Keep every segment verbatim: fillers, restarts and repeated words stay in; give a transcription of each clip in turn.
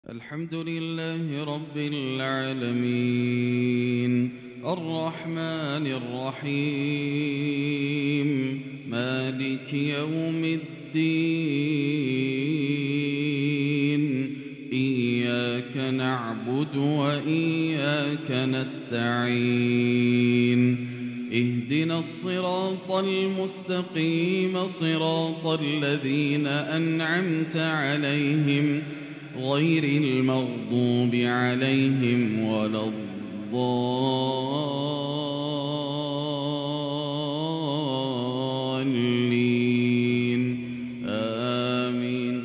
الحمد لله رب العالمين الرحمن الرحيم مالك يوم الدين إياك نعبد وإياك نستعين اهدنا الصراط المستقيم صراط الذين أنعمت عليهم غير المغضوب عليهم ولا الضالين آمين.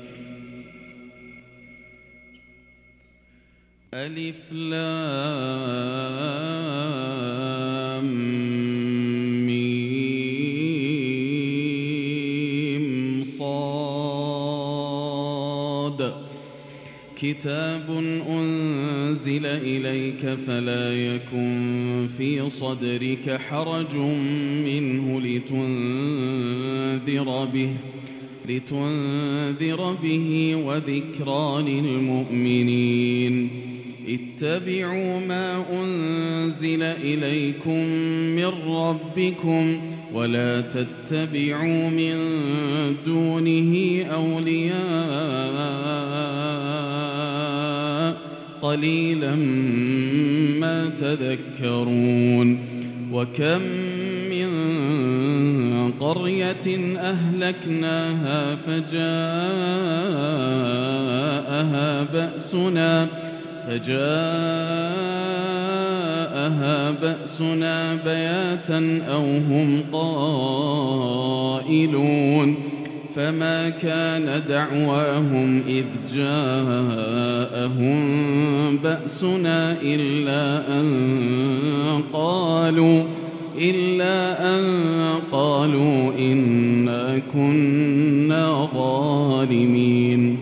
ألف لام ميم صاد كتاب أنزل إليك فلا يكن في صدرك حرج منه لتنذر به لتنذر به وذكرى للمؤمنين. اتبعوا ما أنزل إليكم من ربكم ولا تتبعوا من دونه أولياء قليلا ما تذكرون. وكم من قرية أهلكناها فجاءها بأسنا فجاءها بأسنا بياتا أو هم قائلون. فما كان دعواهم إذ جاءهم بأسنا إلا أن قالوا إلا أن قالوا إنا كنا ظالمين.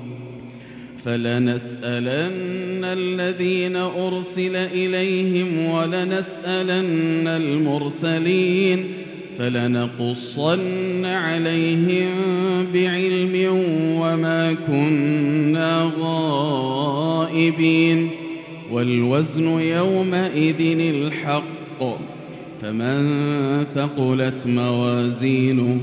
فلنسألن الذين أرسل إليهم ولنسألن المرسلين فلنقصن عليهم بعلم وما كنا غائبين. والوزن يومئذ الحق فمن ثقلت موازينه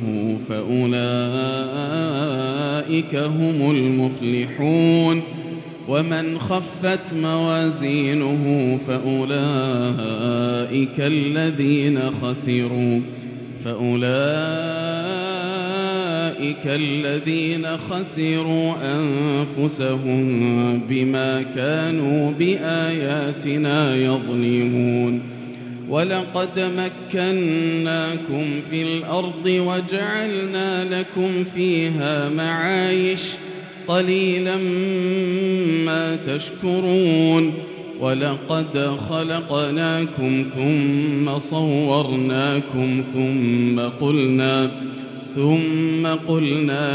فأولئك هم المفلحون ومن خفت موازينه فأولئك الذين خسروا فأولئك الذين خسروا أنفسهم بما كانوا بآياتنا يظلمون. ولقد مكناكم في الأرض وجعلنا لكم فيها معايش قليلا ما تشكرون. ولقد خلقناكم ثم صورناكم ثم قلنا ثم قلنا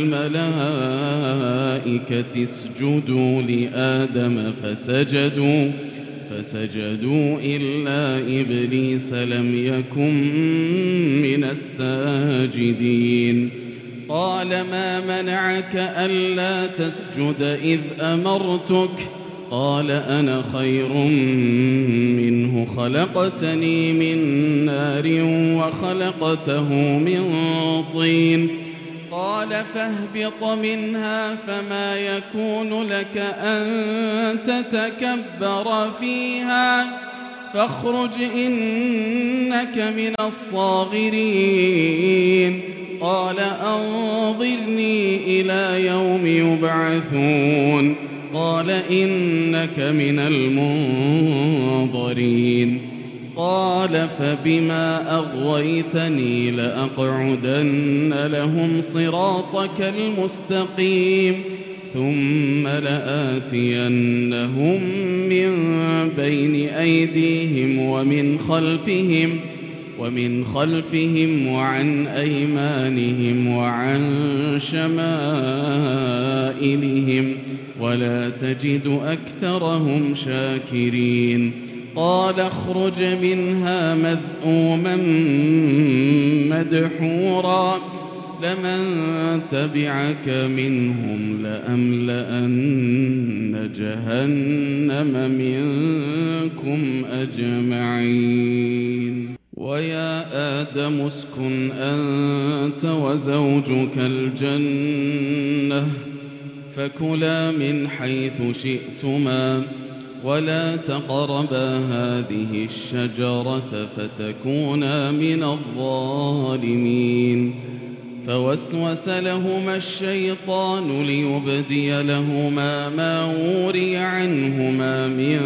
للملائكة اسجدوا لآدم فسجدوا فسجدوا إلا إبليس لم يكن من الساجدين. قال ما منعك ألا تسجد إذ أمرتك؟ قال أنا خير منه خلقتني من نار وخلقته من طين. قال فاهبط منها فما يكون لك أن تتكبر فيها فاخرج إنك من الصاغرين. قال أنظرني إلى يوم يبعثون. قال إنك من المنظرين. قال فبما أغويتني لأقعدن لهم صراطك المستقيم ثم لآتينهم من بين أيديهم ومن خلفهم ومن خلفهم وعن أيمانهم وعن شمائلهم ولا تجد أكثرهم شاكرين. قال اخرج منها مذءوما مدحورا لمن تبعك منهم لأملأن جهنم منكم أجمعين. ويا آدم اسكن أنت وزوجك الجنة فكلا من حيث شئتما ولا تقربا هذه الشجرة فتكونا من الظالمين. فوسوس لهما الشيطان ليبدي لهما ما وري عنهما من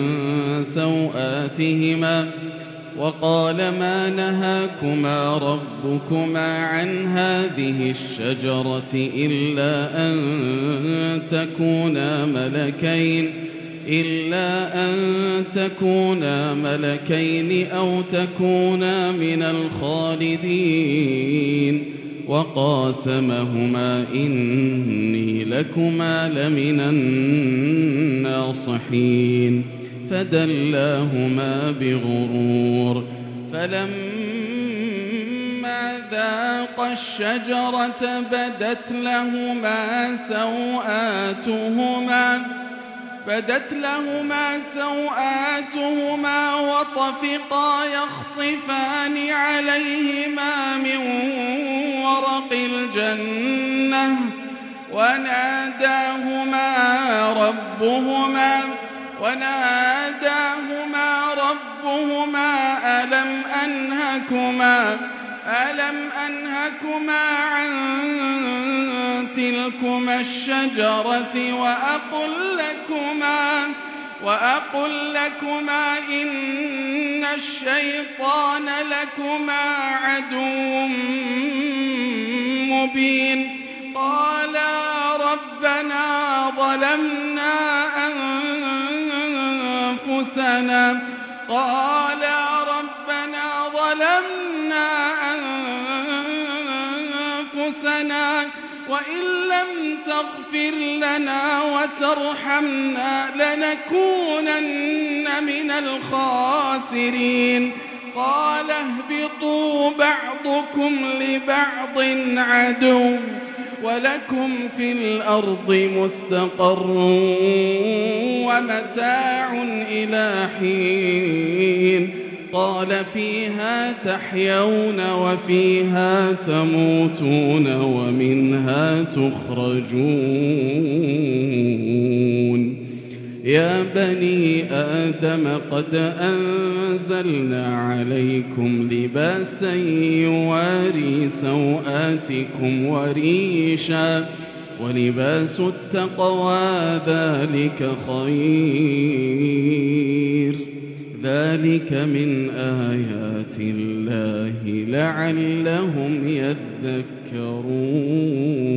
سوآتهما وقال ما نهاكما ربكما عن هذه الشجرة إلا أن تكونا ملكين إلا أن تكونا ملكين أو تكونا من الخالدين وقاسمهما إني لكما لمن الناصحين فدلاهما بغرور فلما ذاقا الشجرة بدت لهما سوآتهما بدت لهما سوآتهما وطفقا يخصفان عليهما من ورق الجنة وناداهما ربهما وناداهما ربهما ألم أنهكما ألم أنهكما عن تلكما الشجرة وأقل لكما وأقل لكما إن الشيطان لكما عدو مبين. قالا ربنا ظلمنا أنفسنا قالا ربنا ظلمنا أنفسنا وإن لم تغفر لنا وترحمنا لنكونن من الخاسرين. قال اهبطوا بعضكم لبعض عدو ولكم في الأرض مستقر ومتاع إلى حين. قال فيها تحيون وفيها تموتون ومنها تخرجون. يا بني آدم قد أنزلنا عليكم لباسا يواري سوآتكم وريشا ولباس التقوى ذلك خير ذلك من آيات الله لعلهم يذكرون.